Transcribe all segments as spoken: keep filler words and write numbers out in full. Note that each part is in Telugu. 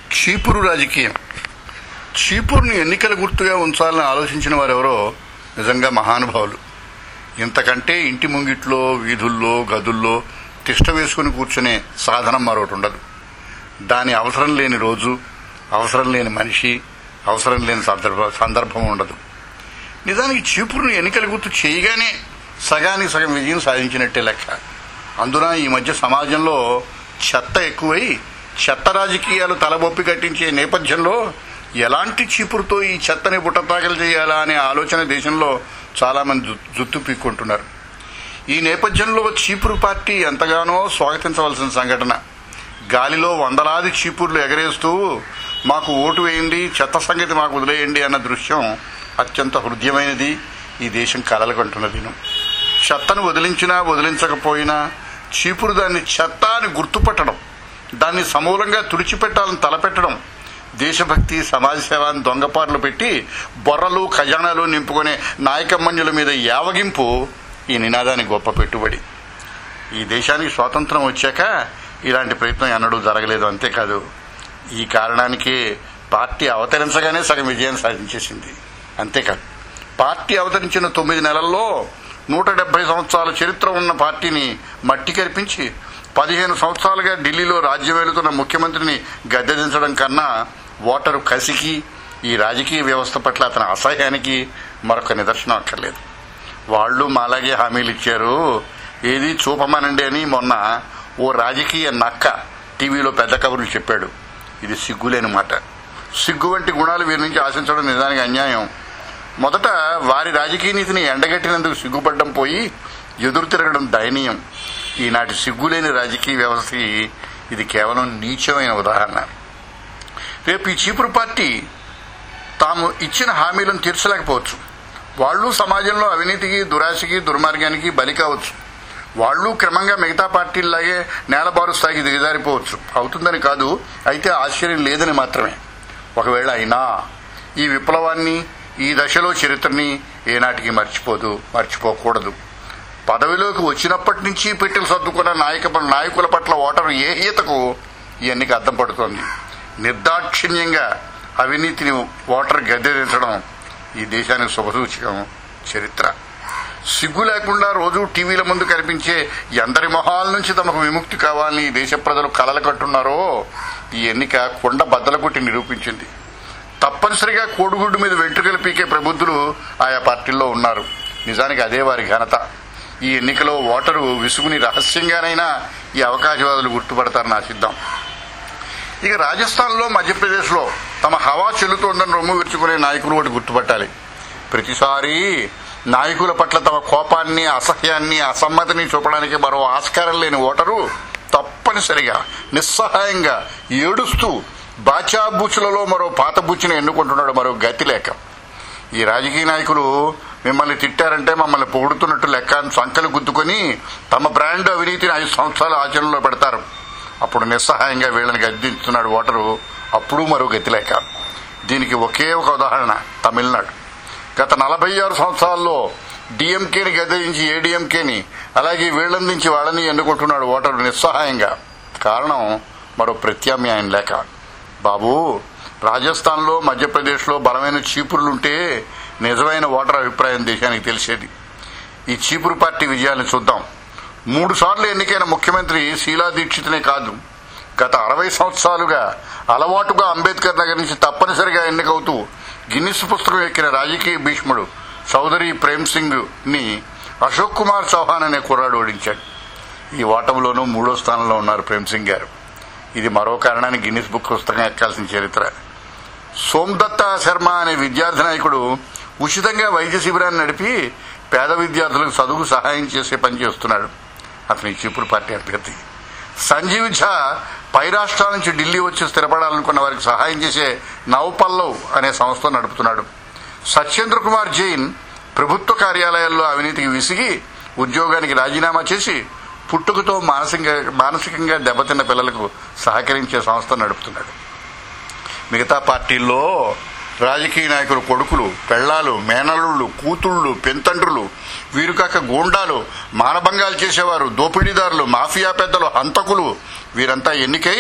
చీపురు రాజకీయం. చీపురుని ఎన్నికల గుర్తుగా ఉంచాలని ఆలోచించిన వారెవరో నిజంగా మహానుభావులు. ఇంతకంటే ఇంటి ముంగిట్లో, వీధుల్లో, గదుల్లో తిష్ట వేసుకుని కూర్చునే సాధనం మరొకటి ఉండదు. దాని అవసరం లేని రోజు, అవసరం లేని మనిషి, అవసరం లేని సందర్భం ఉండదు. నిజానికి చీపురుని ఎన్నికల గుర్తు చేయగానే సగానికి సగం విజయం సాధించినట్టే లెక్క. అందున ఈ మధ్య సమాజంలో చెత్త ఎక్కువై చెత్త రాజకీయాలు తలబొప్పి కట్టించే నేపథ్యంలో ఎలాంటి చీపురుతో ఈ చెత్తని బుట్టతాకలు చేయాలా అనే ఆలోచన దేశంలో చాలా మంది జుత్తు పీక్కుంటున్నారు. ఈ నేపథ్యంలో చీపురు పార్టీ ఎంతగానో స్వాగతించవలసిన సంఘటన. గాలిలో వందలాది చీపుర్లు ఎగరేస్తూ మాకు ఓటు వేయండి, చెత్త సంగతి మాకు వదిలేయండి అన్న దృశ్యం అత్యంత హృదయమైనది. ఈ దేశం కలలుకంటున్న దినం. చెత్తను వదిలించినా వదిలించకపోయినా చీపురు దాన్ని చెత్త అని గుర్తుపట్టడం, దాన్ని సమూలంగా తుడిచిపెట్టాలని తలపెట్టడం, దేశభక్తి, సమాజ సేవ అని దొంగపార్లు పెట్టి బొర్రలు ఖజానాలు నింపుకునే నాయకమన్యుల మీద యావగింపు ఈ నినాదానికి గొప్ప పెట్టుబడి. ఈ దేశానికి స్వాతంత్రం వచ్చాక ఇలాంటి ప్రయత్నం ఎన్నడూ జరగలేదు. అంతేకాదు, ఈ కారణానికి పార్టీ అవతరించగానే సగం విజయం సాధించేసింది. అంతేకాదు, పార్టీ అవతరించిన తొమ్మిది నెలల్లో నూట డెబ్బై సంవత్సరాల చరిత్ర ఉన్న పార్టీని మట్టి కరిపించి పదిహేను సంవత్సరాలుగా ఢిల్లీలో రాజ్యం వెళుతున్న ముఖ్యమంత్రిని గద్దెదించడం కన్నా ఓటరు కసికి, ఈ రాజకీయ వ్యవస్థ పట్ల అతని అసహ్యానికి మరొక నిదర్శనం అక్కర్లేదు. వాళ్లు మాలాగే హామీలు ఇచ్చారు, ఏది చూపమనండి అని మొన్న ఓ రాజకీయ నక్క టీవీలో పెద్ద కబుర్లు చెప్పాడు. ఇది సిగ్గులేని మాట. సిగ్గు వంటి గుణాలు వీరి నుంచి ఆశించడం నిజానికి అన్యాయం. మొదట వారి రాజకీయ నీతిని ఎండగట్టినందుకు సిగ్గుపడ్డం పోయి ఎదురు తిరగడం దయనీయం. ఈనాటి సిగ్గులేని రాజకీయ వ్యవస్థకి ఇది కేవలం నీచమైన ఉదాహరణ. రేపు ఈ చీపురు పార్టీ తాము ఇచ్చిన హామీలను తీర్చలేకపోవచ్చు. వాళ్లు సమాజంలో అవినీతికి, దురాశకి, దుర్మార్గానికి బలి కావచ్చు. వాళ్లు క్రమంగా మిగతా పార్టీల్లాగే నేలబారు స్థాయికి దిగజారిపోవచ్చు. అవుతుందని కాదు, అయితే ఆశ్చర్యం లేదని మాత్రమే. ఒకవేళ అయినా ఈ విప్లవాన్ని, ఈ దశలో చరిత్రని ఏనాటికి మర్చిపోదు, మర్చిపోకూడదు. పదవిలోకి వచ్చినప్పటి నుంచి పెట్టెలు సర్దుకున్న నాయక నాయకుల పట్ల ఓటరు ఏ ఈతకు ఈ ఎన్నిక అద్దం పడుతోంది. నిర్దాక్షిణ్యంగా అవినీతిని ఓటరు గద్దెదించడం ఈ దేశానికి శుభసూచకం. చరిత్ర సిగ్గు లేకుండా రోజు టీవీల ముందు కనిపించే ఎందరి మొహాల నుంచి తమకు విముక్తి కావాలని ఈ దేశ ప్రజలు కలలు కట్టున్నారో ఈ ఎన్నిక కొండ బద్దల కొట్టి నిరూపించింది. తప్పనిసరిగా కోడిగుడ్డు మీద వెంట్రుకలు పీకే ప్రబుద్ధులు ఆయా పార్టీల్లో ఉన్నారు. నిజానికి అదే వారి ఘనత. ఈ ఎన్నికలో ఓటరు విసుగుని రహస్యంగానైనా ఈ అవకాశవాదులు గుర్తుపడతారని ఆశిద్దాం. ఇక రాజస్థాన్లో, మధ్యప్రదేశ్లో తమ హవా చెల్లుతోందని రొమ్ము విరుచుకునే నాయకులు ఒకటి గుర్తుపట్టాలి. ప్రతిసారి నాయకుల పట్ల తమ కోపాన్ని, అసహ్యాన్ని, అసమ్మతిని చూపడానికి మరో ఆస్కారం లేని ఓటరు తప్పనిసరిగా నిస్సహాయంగా ఏడుస్తూ బాచాబూచులలో మరో పాత బూచిని ఎన్నుకుంటున్నాడు. మరో గతి లేక ఈ రాజకీయ నాయకులు మిమ్మల్ని తిట్టారంటే మమ్మల్ని పొగుడుతున్నట్టు లెక్క అని సంకలు గుద్దుకొని తమ బ్రాండ్ అవినీతిని ఐదు సంవత్సరాల ఆచరణలో పెడతారు. అప్పుడు నిస్సహాయంగా వీళ్ళని గద్దించుతున్నాడు ఓటరు. అప్పుడు మరో గతి లేక. దీనికి ఒకే ఒక ఉదాహరణ తమిళనాడు. గత నలభై ఆరు సంవత్సరాల్లో డిఎంకేని గద్దెదించి ఏడీఎంకేని, అలాగే వీళ్లందించి వాళ్ళని ఎన్నుకుంటున్నాడు ఓటరు నిస్సహాయంగా. కారణం మరో ప్రత్యామ్నాయం లేక. బాబు, రాజస్థాన్లో, మధ్యప్రదేశ్లో బలమైన చీపురులుంటే నిజమైన ఓటర్ అభిప్రాయం దేశానికి తెలిసేది. ఈ చీపురు పార్టీ విజయాన్ని చూద్దాం. మూడు సార్లు ఎన్నికైన ముఖ్యమంత్రి శీలా దీక్షిత్నే కాదు, గత అరవై సంవత్సరాలుగా అలవాటుగా అంబేద్కర్ నగర్ నుంచి తప్పనిసరిగా ఎన్నికవుతూ గిన్నిస్ పుస్తకం ఎక్కిన రాజకీయ భీష్ముడు చౌదరి ప్రేమ్ సింగ్ ని అశోక్ కుమార్ చౌహాన్ అనే కుర్రాడు ఓడించాడు. ఈ ఓటమిలోనూ మూడో స్థానంలో ఉన్నారు ప్రేమ్ సింగ్ గారు. ఇది మరో కారణానికి గిన్నిస్ బుక్ పుస్తకం ఎక్కాల్సిన చరిత్ర. సోమ్దత్త శర్మ అనే విద్యార్థి నాయకుడు ఉచితంగా వైద్య శిబిరాన్ని నడిపి పేద విద్యార్థులకు చదువుకు సహాయం చేసే పని చేస్తున్నాడు. అతని చీపురు పార్టీ అభ్యర్థి. సంజీవ్ ఝా పై రాష్ట్రాల నుంచి ఢిల్లీ వచ్చి స్థిరపడాలనుకున్న వారికి సహాయం చేసే నవపల్లవ్ అనే సంస్థ నడుపుతున్నాడు. సత్యేంద్ర కుమార్ జైన్ ప్రభుత్వ కార్యాలయాల్లో అవినీతికి విసిగి ఉద్యోగానికి రాజీనామా చేసి పుట్టుకతో మానసికంగా మానసికంగా దెబ్బతిన్న పిల్లలకు సహకరించే సంస్థ నడుపుతున్నాడు. మిగతా పార్టీల్లో రాజకీయ నాయకులు కొడుకులు, పెళ్లాలు, మేనల్లుళ్ళు, కూతుళ్లు, పెంతండ్రులు, వీరు కాక గూండాలు, మానభంగాలు చేసేవారు, దోపిడీదారులు, మాఫియా పెద్దలు, హంతకులు వీరంతా ఎన్నికై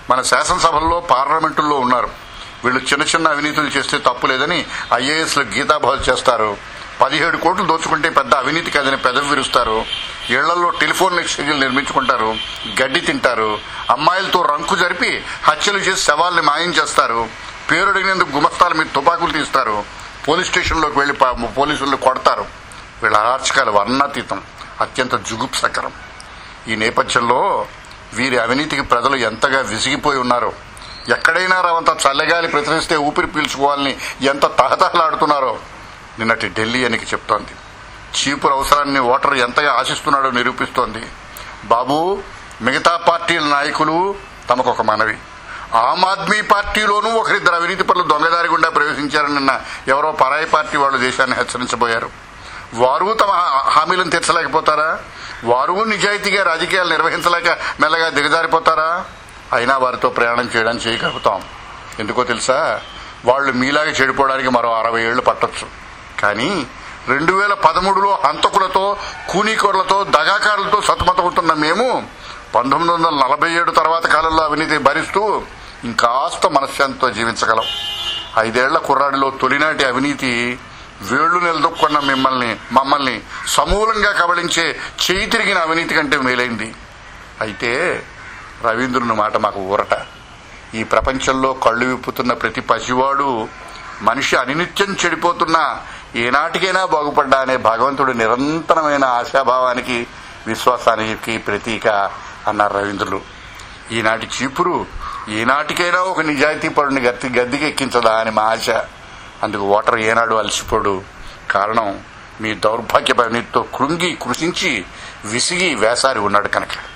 మన శాసనసభల్లో పార్లమెంటుల్లో ఉన్నారు. వీళ్ళు చిన్న చిన్న అవినీతులు చేస్తే తప్పు లేదని ఐఏఎస్లు గీతాబోధ చేస్తారు. పదిహేడు కోట్లు దోచుకుంటే పెద్ద అవినీతి కాదని పెదవి విరుస్తారు. ఇళ్లలో టెలిఫోన్ ఎక్స్చేంజ్లు నిర్మించుకుంటారు, గడ్డి తింటారు, అమ్మాయిలతో రంకు జరిపి హత్యలు చేసి శవాల్ని మాయం చేస్తారు, పేరుడిగినందుకు గుమస్తాల మీద తుపాకులు తీస్తారు, పోలీస్ స్టేషన్లోకి వెళ్లి పోలీసులు కొడతారు. వీళ్ళ అరాచకాలు వర్ణాతీతం, అత్యంత జుగుప్సకరం. ఈ నేపథ్యంలో వీరి అవినీతికి ప్రజలు ఎంతగా విసిగిపోయి ఉన్నారో, ఎక్కడైనా రావంత చల్లగాలి ప్రసరిస్తే ఊపిరి పీల్చుకోవాలని ఎంత తహతహలాడుతున్నారో నిన్నటి ఢిల్లీ ఎన్నిక చెప్తోంది. చీపురు అవసరాన్ని ఓటరు ఎంతగా ఆశిస్తున్నాడో నిరూపిస్తోంది. బాబు, మిగతా పార్టీల నాయకులు తమకొక మనవి. ఆమ్ ఆద్మీ పార్టీలోనూ ఒకరిద్దరు అవినీతి పనులు దొంగదారి గుండా ప్రవేశించారని నిన్న ఎవరో పరాయి పార్టీ వాళ్ళు దేశాన్ని హెచ్చరించబోయారు. వారు తమ హామీలను తీర్చలేకపోతారా? వారు నిజాయితీగా రాజకీయాలు నిర్వహించలేక మెల్లగా దిగజారిపోతారా? అయినా వారితో ప్రయాణం చేయడానికి చేయగలుగుతాం. ఎందుకో తెలుసా? వాళ్ళు మీలాగా చెడిపోవడానికి మరో అరవై ఏళ్లు పట్టొచ్చు. కానీ రెండు వేల పదమూడులో హంతకులతో, కూనీకోర్లతో, దగాకారులతో సతమతమవుతున్న మేము పంతొమ్మిది వందల నలభై ఏడు తర్వాత కాలంలో అవినీతి భరిస్తూ ఇంకాస్త మనశ్శాంతితో జీవించగలం. ఐదేళ్ల కుర్రాడిలో తొలినాటి అవినీతి వేళ్లు నిలదొక్కున్న మిమ్మల్ని మమ్మల్ని సమూలంగా కబళించే చేయి తిరిగిన అవినీతి కంటే మేలైంది. అయితే రవీంద్రుని మాట మాకు ఊరట. ఈ ప్రపంచంలో కళ్ళు విప్పుతున్న ప్రతి పసివాడు మనిషి అనినిత్యం చెడిపోతున్నా ఏనాటికైనా బాగుపడ్డా అనే భగవంతుడి నిరంతరమైన ఆశాభావానికి, విశ్వాసానికి ప్రతీక అన్నారు రవీంద్రులు. ఈనాటి చీపురు ఏనాటికైనా ఒక నిజాయితీ పరుడిని గద్దె గద్దెకి ఎక్కించదా అని మా ఆశ. అందుకు ఓటర్ ఏనాడు అలసిపోడు. కారణం మీ దౌర్భాగ్య అవినీతితో కృంగి కృషించి విసిగి వేసారి ఉన్నాడు కనుక.